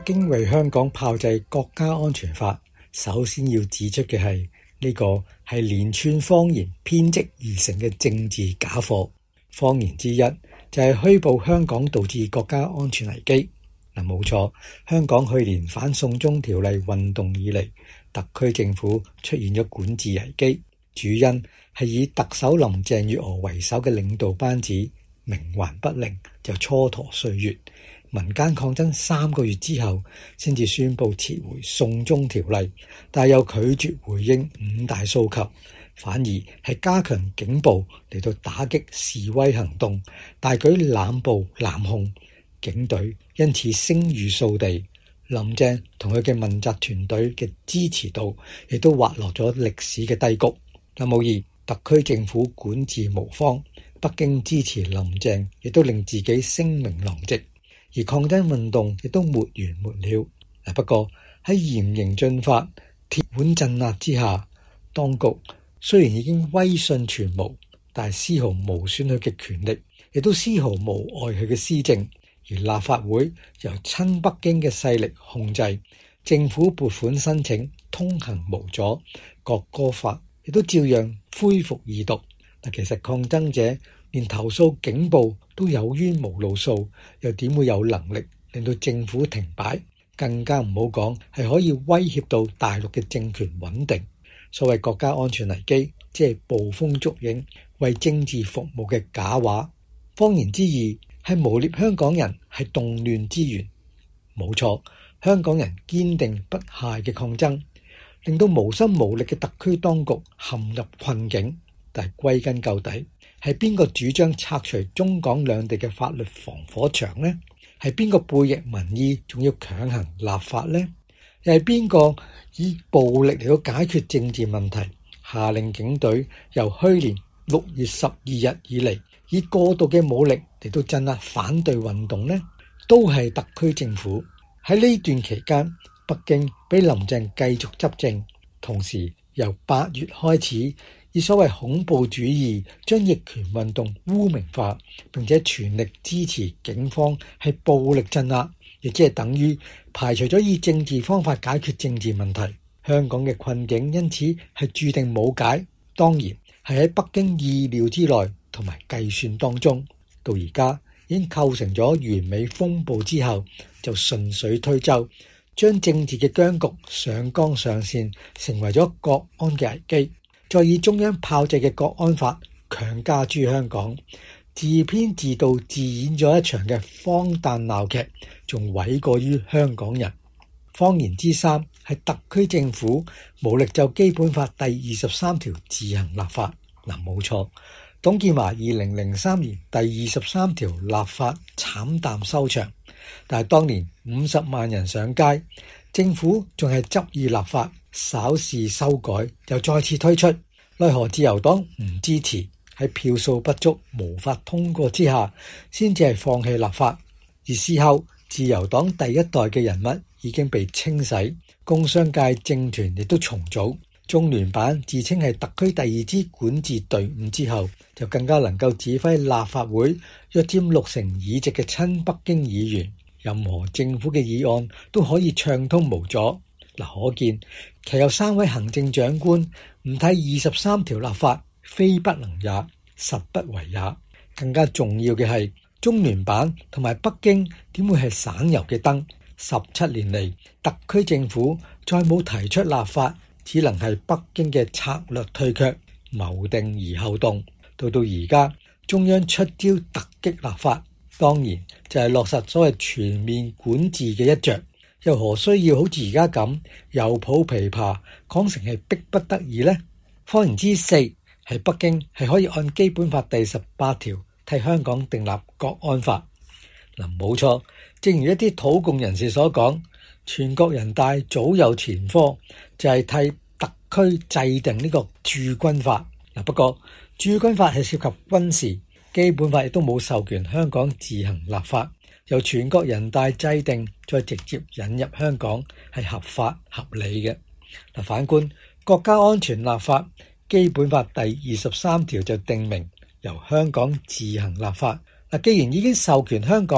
京為香港炮製國家安全法，首先要指出嘅係呢個係連串謊言編織而成嘅政治假貨。謊言之一就係虛報香港導致國家安全危機。冇錯，香港去年反送中條例運動以嚟，特區政府出現咗管治危機，主因係以特首林鄭月娥為首嘅領導班子冥頑不靈，就蹉跎歲月。民間抗爭3個月之後，先至宣布撤回送中條例，但又拒絕回應5大訴求，反而係加強警暴嚟到打擊示威行動，大舉濫捕濫控。警隊因此聲譽掃地，林鄭同佢嘅問責團隊嘅支持度亦都滑落咗歷史嘅低谷。無疑特區政府管治無方，北京支持林鄭亦都令自己聲名狼藉，而抗爭運動亦都沒完沒了。不過喺嚴刑峻法、鐵腕鎮壓之下，當局雖然已經威信全無，但係絲毫無損佢嘅權力，亦都絲毫無礙佢嘅施政。而立法會由親北京嘅勢力控制，政府撥款申請通行無阻，國歌法亦都照樣恢復二讀。其實抗爭者連投訴警暴都有冤無路訴，又點會有能力令到政府停擺？更加唔好講係可以威脅到大陸嘅政權穩定。所謂國家安全危機，即係捕風捉影、為政治服務嘅假話。謊言之意係誣衊香港人係動亂之源。冇錯，香港人堅定不懈嘅抗爭，令到無心無力嘅特區當局陷入困境。但係歸根究底，係邊個主張拆除中港兩地嘅法律防火牆呢？係邊個背逆民意，仲要強行立法呢？又係邊個以暴力嚟到解決政治問題，下令警隊由去年6月12日以嚟，以過度嘅武力嚟到鎮壓反對運動呢？都係特區政府。喺呢段期間，北京俾林鄭繼續執政，同時由8月開始，以所謂恐怖主義將逆權運動污名化，並且全力支持警方係暴力鎮壓，亦即係等於排除咗以政治方法解決政治問題。香港嘅困境因此係注定冇解，當然係喺北京意料之內同埋計算當中。到而家已經構成咗完美風暴之後，就順水推舟，將政治嘅僵局上綱上線，成為咗國安嘅危機。再以中央炮製嘅國安法強加諸香港，自編自導自演咗一場嘅荒誕鬧劇，仲諉過於香港人。謊言之三係特區政府無力就基本法第23條自行立法。冇錯，董建華2003年第23條立法慘淡收場，但係當年50萬人上街，政府仲係執意立法，稍事修改又再次推出，奈何自由黨唔支持，喺票數不足無法通過之下，先至係放棄立法。而事後自由黨第一代嘅人物已經被清洗，工商界政團亦都重組，中聯辦自稱係特區第2支管治隊伍之後，就更加能夠指揮立法會約佔60%議席嘅親北京議員，任何政府嘅議案都可以暢通無阻。可見其有3位行政長官唔睇23條立法，非不能也，實不為也。更加重要嘅係，中聯辦同埋北京點會係省油嘅燈？17年嚟，特區政府再冇提出立法，只能係北京嘅策略退卻，謀定而後動。到而家，中央出招突擊立法，當然就係落實所謂全面管治嘅一着。又何需要好似而家咁又抱琵琶講成係逼不得已呢？謊言之四係北京係可以按基本法第18條替香港訂立國安法。冇錯，正如一啲土共人士所講，全國人大早有前科，就係替特區制定呢個駐軍法。不過駐軍法係涉及軍事，基本法亦都冇授權香港自行立法，由全國人大制定再直接引入香港係合法合理嘅。反觀國家安全立法，基本法第23條就定明由香港自行立法。既然已經授權香港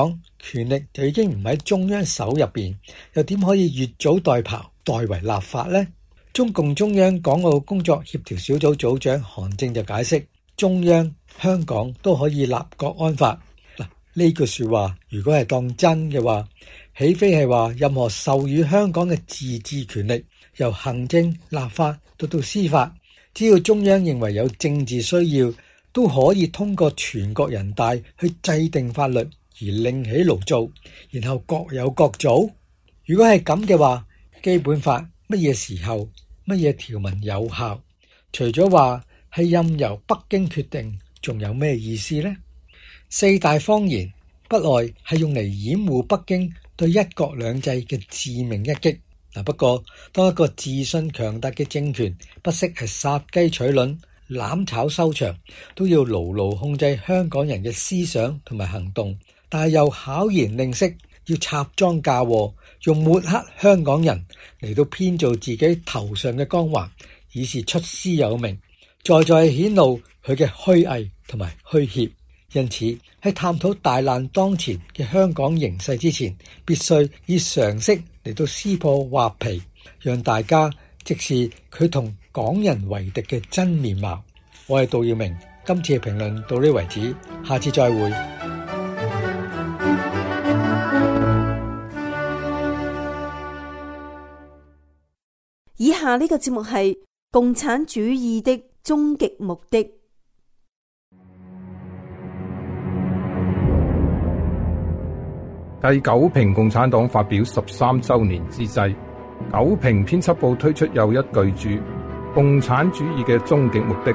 權力就已經唔喺中央手入邊，又點可以越俎代庖代為立法呢？中共中央港澳工作協調小組組長韓正就解釋，中央香港都可以立國安法。嗱，呢句說話如果係當真嘅話，豈非係話任何授予香港嘅自治權力，由行政、立法到司法，只要中央認為有政治需要，都可以通過全國人大去制定法律而另起爐灶，然後各有各做。如果係咁嘅話，基本法乜嘢時候、乜嘢條文有效？除咗話係任由北京決定，仲有咩意思呢？四大謊言不外係用嚟掩護北京對一國兩制嘅致命一擊。不過當一個自信強大嘅政權不惜係殺雞取卵、攬炒收場，都要牢牢控制香港人嘅思想同埋行動，但係又巧言令色，要插贓嫁禍，用抹黑香港人嚟到編造自己頭上嘅光環，以示出師有名，在顯露佢嘅虛偽同埋虛怯。因此喺探討大難當前嘅香港形勢之前，必須以常識嚟到撕破畫皮，讓大家直視佢同港人為敵嘅真面貌。我係杜耀明，今次嘅評論到呢為止，下次再會。 以下呢個節目係共產主義的終極目的。 繼九評共產黨發表13週年之際，九評編輯部推出又一巨著《共產主義嘅終極目的》。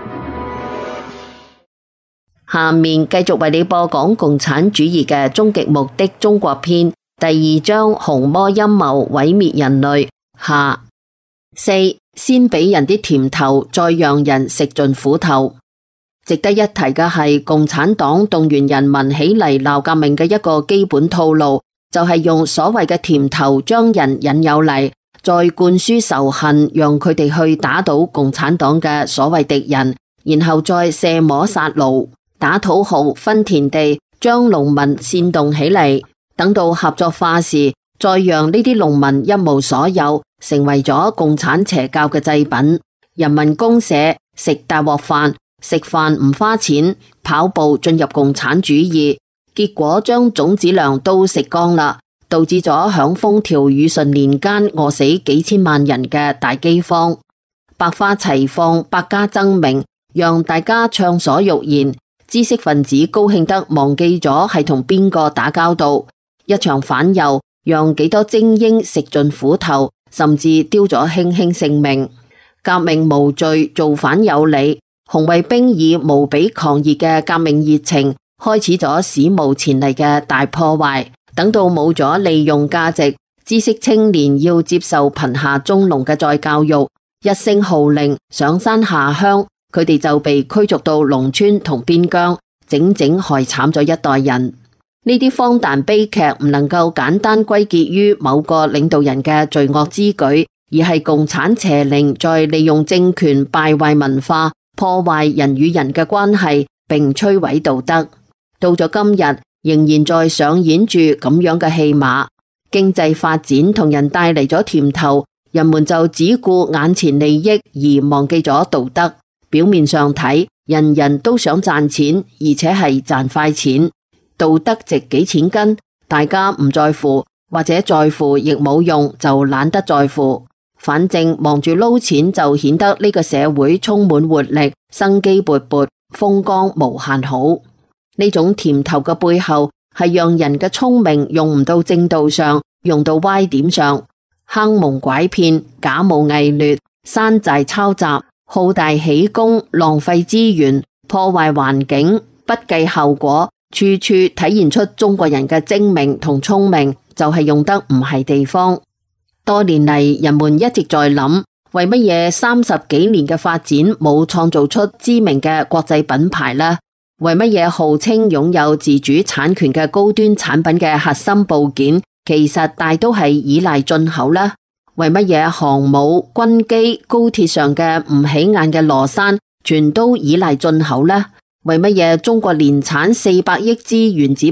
下面繼續為你播講《共產主義嘅終極目的》中國篇第2章：紅魔陰謀毀滅人類下。4. 先俾人啲甜頭，再讓人食盡苦頭。值得一提嘅係，共產黨動員人民起嚟鬧革命嘅一個基本套路，就係用所謂嘅甜頭將人引誘嚟，再灌輸仇恨，讓佢哋去打倒共產黨嘅所謂敵人，然後再卸磨殺奴，打土豪，分田地，將農民煽動起嚟，等到合作化時，再讓呢啲農民一無所有，成為咗共產邪教嘅祭品。人民公社食大鑊飯，食飯唔花錢，跑步進入共產主義，結果將種子糧都食光啦，導致咗響風調雨順年間餓死幾千萬人嘅大饑荒。百花齊放，百家爭鳴，讓大家暢所欲言，知識分子高興得忘記咗係同邊個打交道。一場反右，讓幾多精英食盡苦頭，甚至丟咗卿卿性命。革命無罪，造反有理。紅衛兵以無比狂熱嘅革命熱情，開始咗史無前例嘅大破壞。等到冇咗利用價值，知識青年要接受貧下中農嘅再教育，一聲號令上山下鄉，佢哋就被驅逐到農村同邊疆，整整害慘咗一代人。呢啲荒誕悲劇唔能夠簡單歸結於某個領導人嘅罪惡之舉，而係共產邪靈在利用政權敗壞文化，破壞人與人嘅關係，並摧毀道德。到咗今日，仍然在上演住咁樣嘅戲碼。經濟發展同人帶嚟咗甜頭，人們就只顧眼前利益而忘記咗道德。表面上睇，人人都想賺錢，而且係賺快錢。道德值幾錢斤，大家唔在乎，或者在乎亦冇用，就懶得在乎。反正忙住撈錢就顯得呢個社會充滿活力、生機勃勃、風光無限好。呢種甜頭嘅背後係讓人嘅聰明用唔到正道上，用到歪點上，坑蒙拐騙、假冒偽劣、山寨抄襲、好大喜功、浪費資源、破壞環境、不計後果，處處體現出中國人嘅精明同聰明，就係用得唔係地方。多年嚟，人們一直在諗，為乜嘢30幾年嘅發展冇創造出知名嘅國際品牌呢？為乜嘢號稱擁有自主產權嘅高端產品嘅核心部件，其實大都係依賴進口呢？為乜嘢航母、軍機、高鐵上嘅唔起眼嘅螺栓，全都依賴進口呢？為乜嘢中國年產400億支原子筆，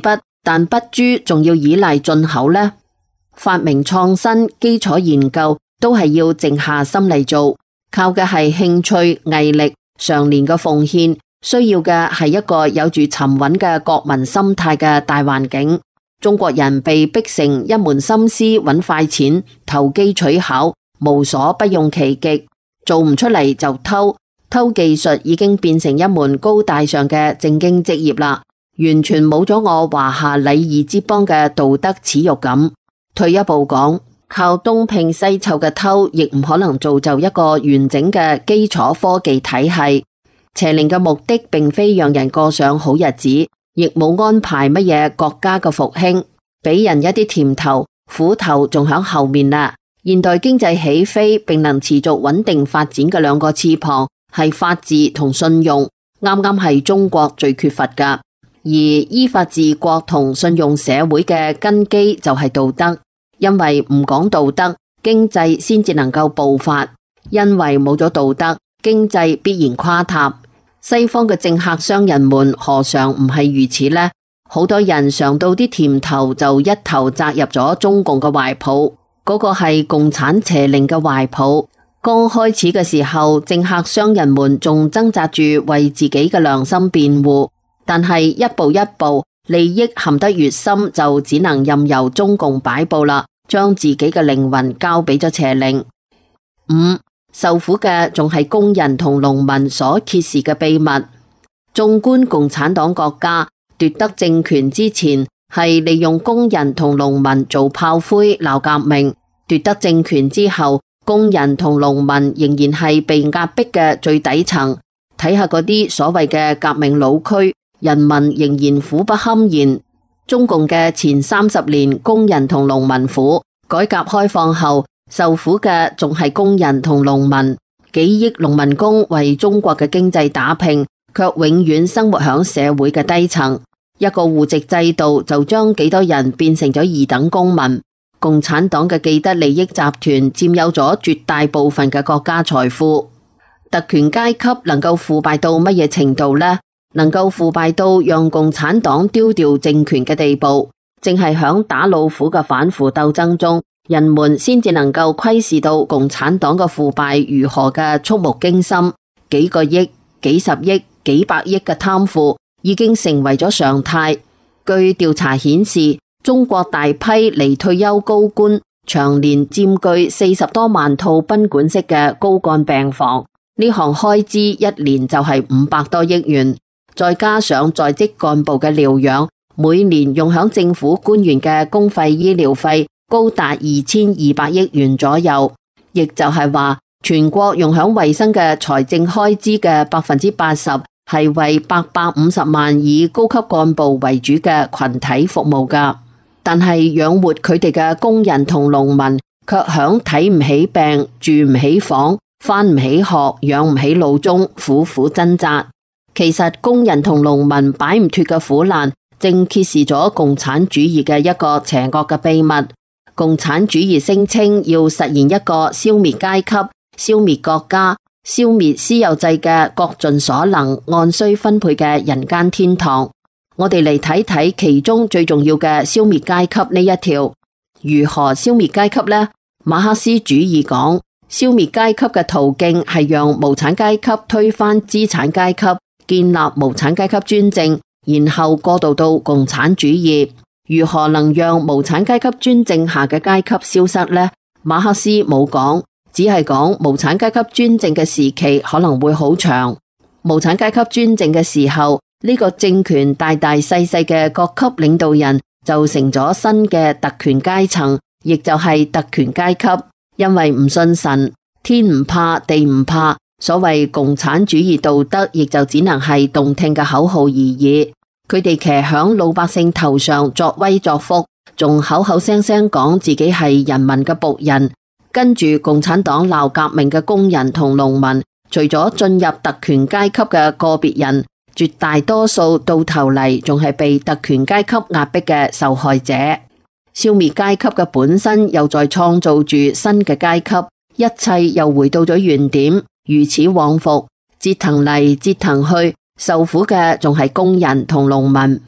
但不豬仲要依賴進口呢？發明創新、基礎研究都係要靜下心嚟做，靠嘅係興趣、毅力、常年嘅奉獻，需要嘅係一個有住沉穩嘅國民心態嘅大環境。中國人被逼成一門心思揾快錢、投機取巧，無所不用其極，做唔出嚟就偷，偷技術已經變成一門高大上嘅正經職業啦，完全冇咗我華夏禮儀之邦嘅道德恥辱感。退一步講，靠東拼西湊嘅偷，亦唔可能造就一個完整嘅基礎科技體系。邪靈嘅目的並非讓人過上好日子，亦冇安排乜嘢國家嘅復興，俾人一啲甜頭，苦頭仲響後面啦。現代經濟起飛並能持續穩定發展嘅兩個翅膀係法治同信用，啱啱係中國最缺乏噶。而依法治國同信用社會嘅根基就係道德。因為唔講道德，經濟先至能夠步發，因為冇咗道德，經濟必然垮塌。西方嘅政客商人們何嘗唔係如此呢？好多人嘗到啲甜頭就一頭扎入咗中共嘅懷抱，嗰個係共產邪靈嘅懷抱。剛開始嘅時候，政客商人們仲掙扎住為自己嘅良心辯護，但係一步一步，利益陷得越深，就只能任由中共擺布啦，將自己嘅靈魂交俾咗邪靈。5. 受苦嘅仲係工人同農民所揭示嘅秘密。縱觀共產黨國家奪得政權之前，係利用工人同農民做炮灰鬧革命；奪得政權之後，工人同農民仍然係被壓迫嘅最底層。睇下嗰啲所謂嘅革命老區，人民仍然苦不堪言。中共嘅前30年，工人同農民苦；改革開放後，受苦嘅仲係工人同農民。幾億農民工為中國嘅經濟打拼，卻永遠生活響社會嘅低層。一個戶籍制度就將幾多人變成咗二等公民。共產黨嘅既得利益集團佔有咗絕大部分嘅國家財富。特權階級能夠腐敗到乜嘢程度呢？能夠腐敗到讓共產黨丟掉政權嘅地步，正係響打老虎嘅反腐鬥爭中，人們先至能夠窺視到共產黨嘅腐敗如何嘅觸目驚心。幾個億、幾十億、幾百億嘅貪腐已經成為咗常態。據調查顯示，中國大批離退休高官長年佔據40多萬套賓館式嘅高幹病房，呢項開支一年就係500多億元。再加上在職幹部嘅療養，每年用響政府官員嘅公費醫療費高達2200億元左右，亦就係話全國用響衛生嘅財政開支嘅80%係為850萬以高級幹部為主嘅群體服務噶。但係養活佢哋嘅工人同農民卻響睇唔起病、住唔起房、返唔起學、養唔起老中苦苦掙扎。其實工人同農民擺唔脫嘅苦難，正揭示咗共產主義嘅一個邪惡嘅秘密。共產主義聲稱要實現一個消滅階級、消滅國家、消滅私有制嘅各盡所能、按需分配嘅人間天堂。我哋嚟睇睇其中最重要嘅消滅階級呢一條。如何消滅階級呢？馬克思主義講，消滅階級嘅途徑係讓無產階級推翻資產階級，建立無產階級專政，然後過渡到共產主義。如何能讓無產階級專政下嘅階級消失呢？馬克思冇講，只係講無產階級專政嘅時期可能會好長。無產階級專政嘅時候，呢個政權大大細細嘅各級領導人就成咗新嘅特權階層，亦就係特權階級。因為唔信神，天唔怕地唔怕，所謂共產主義道德亦就只能係動聽嘅口號而已。佢哋騎響老百姓頭上作威作福，仲口口聲聲講自己係人民嘅僕人。跟住共產黨鬧革命嘅工人同農民，除咗進入特權階級嘅個別人，絕大多數到頭嚟仲係被特權階級壓迫嘅受害者。消滅階級嘅本身又在創造住新嘅階級，一切又回到咗原點，如此往復，折騰嚟折騰去，受苦嘅仲係工人同農民。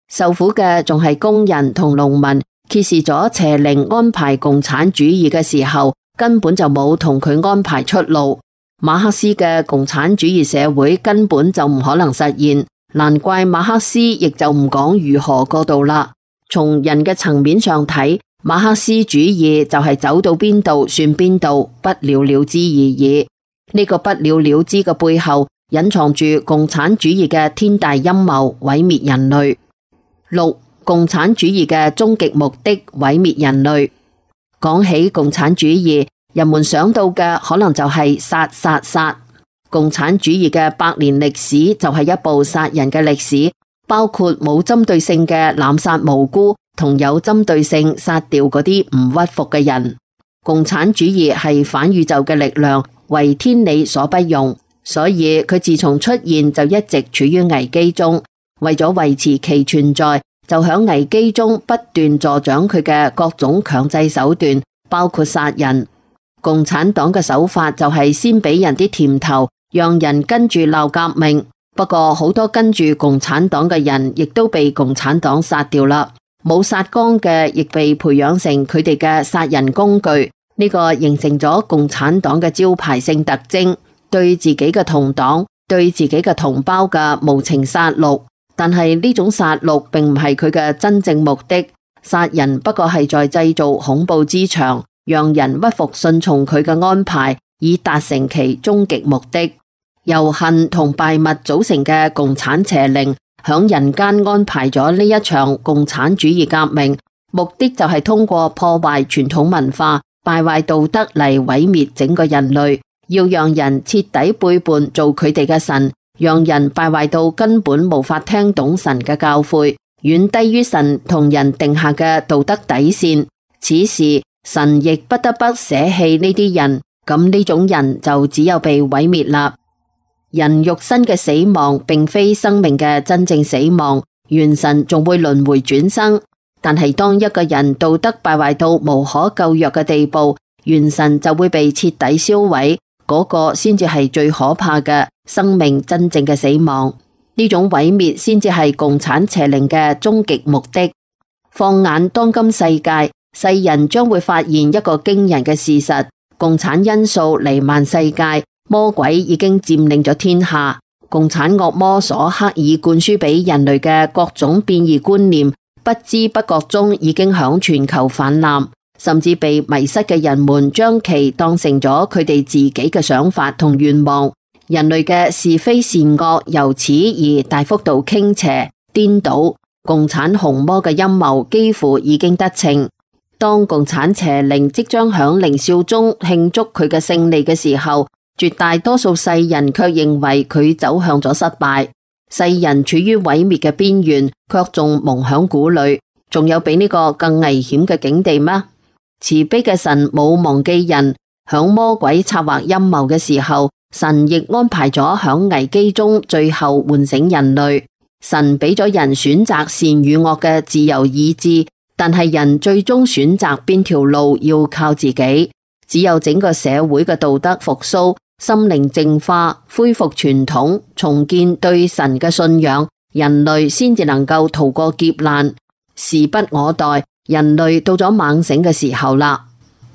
受苦嘅仲係工人同農民，揭示咗邪靈安排共產主義嘅時候，根本就冇同佢安排出路。馬克思嘅共產主義社會根本就唔可能實現，難怪馬克思亦就唔講如何過渡啦。從人嘅層面上睇，馬克思主義就係走到邊度算邊度，不了了之而已。呢個不了了之嘅背後，隱藏住共產主義嘅天大陰謀，毀滅人類。6. 共產主義嘅終極目的，毀滅人類。講起共產主義，人們想到嘅可能就係殺殺殺。共產主義嘅百年歷史就係一部殺人嘅歷史，包括冇針對性嘅濫殺無辜，同有針對性殺掉嗰啲唔屈服嘅人。共產主義係反宇宙嘅力量，為天理所不容，所以佢自從出現就一直處於危機中。為咗維持其存在，就響危機中不斷助長佢嘅各種強制手段，包括殺人。共產黨嘅手法就係先俾人啲甜頭，讓人跟住鬧革命。不過好多跟住共產黨嘅人，亦都被共產黨殺掉啦。冇殺光嘅，亦被培養成佢哋嘅殺人工具。呢個形成咗共產黨嘅招牌性特徵，對自己嘅同黨、對自己嘅同胞嘅無情殺戮。但係呢種殺戮並唔係佢嘅真正目的，殺人不過係在製造恐怖之場，讓人屈服順從佢嘅安排，以達成其終極目的。由恨同敗物組成嘅共產邪靈，響人間安排咗呢一場共產主義革命，目的就係通過破壞傳統文化、敗壞道德嚟毀滅整個人類，要讓人徹底背叛做佢哋嘅神。讓人敗壞到根本無法聽懂神嘅教誨，遠低於神同人定下嘅道德底線。此時神亦不得不捨棄呢啲人，咁呢種人就只有被毀滅啦。人肉身嘅死亡並非生命嘅真正死亡，元神仲會輪迴轉生。但係當一個人道德敗壞到無可救藥嘅地步，元神就會被徹底燒毀，嗰個先至係最可怕嘅。生命真正嘅死亡，呢種毀滅先至係共產邪靈嘅終極目的。放眼當今世界，世人將會發現一個驚人嘅事實：共產因素彌漫世界，魔鬼已經佔領咗天下。共產惡魔所刻意灌輸俾人類嘅各種變異觀念，不知不覺中已經響全球氾濫，甚至被迷失嘅人們將其當成咗佢哋自己嘅想法同願望。人類嘅是非善惡由此而大幅度傾斜顛倒，共產紅魔嘅陰謀幾乎已經得逞。當共產邪靈即將響凌霄中慶祝佢嘅勝利嘅時候，絕大多數世人卻認為佢走向咗失敗。世人處於毀滅嘅邊緣，卻仲蒙響鼓裏。仲有比呢個更危險嘅境地嗎？慈悲嘅神冇忘記人，響魔鬼策劃陰謀嘅時候，神亦安排咗響危機中最後喚醒人類。神俾咗人選擇善與惡嘅自由意志，但係人最終選擇邊條路要靠自己。只有整個社會嘅道德復甦、心靈淨化、恢復傳統、重建對神嘅信仰，人類先至能夠逃過劫難。時不我待，人類到咗猛醒嘅時候啦。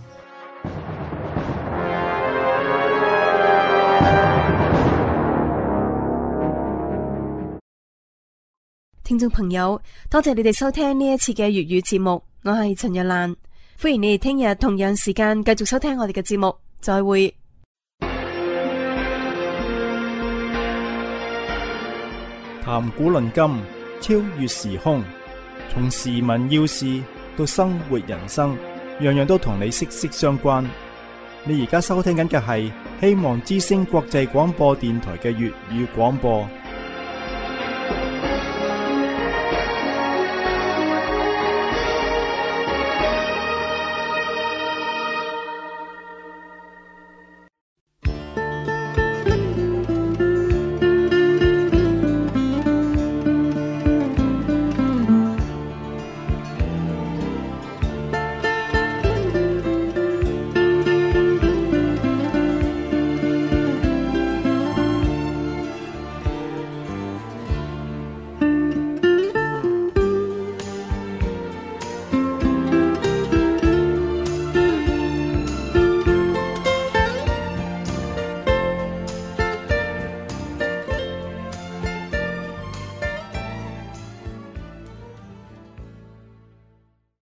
聽眾朋友，多謝你哋收聽呢一次嘅粵語節目，我係陳若蘭，歡迎你哋聽日同樣時間繼續收聽我哋嘅節目，再會。 談古論今，超越時空，從時聞要事到生活人生，樣樣都同你息息相關。你而家收聽緊嘅係希望之聲國際廣播電台嘅粵語廣播。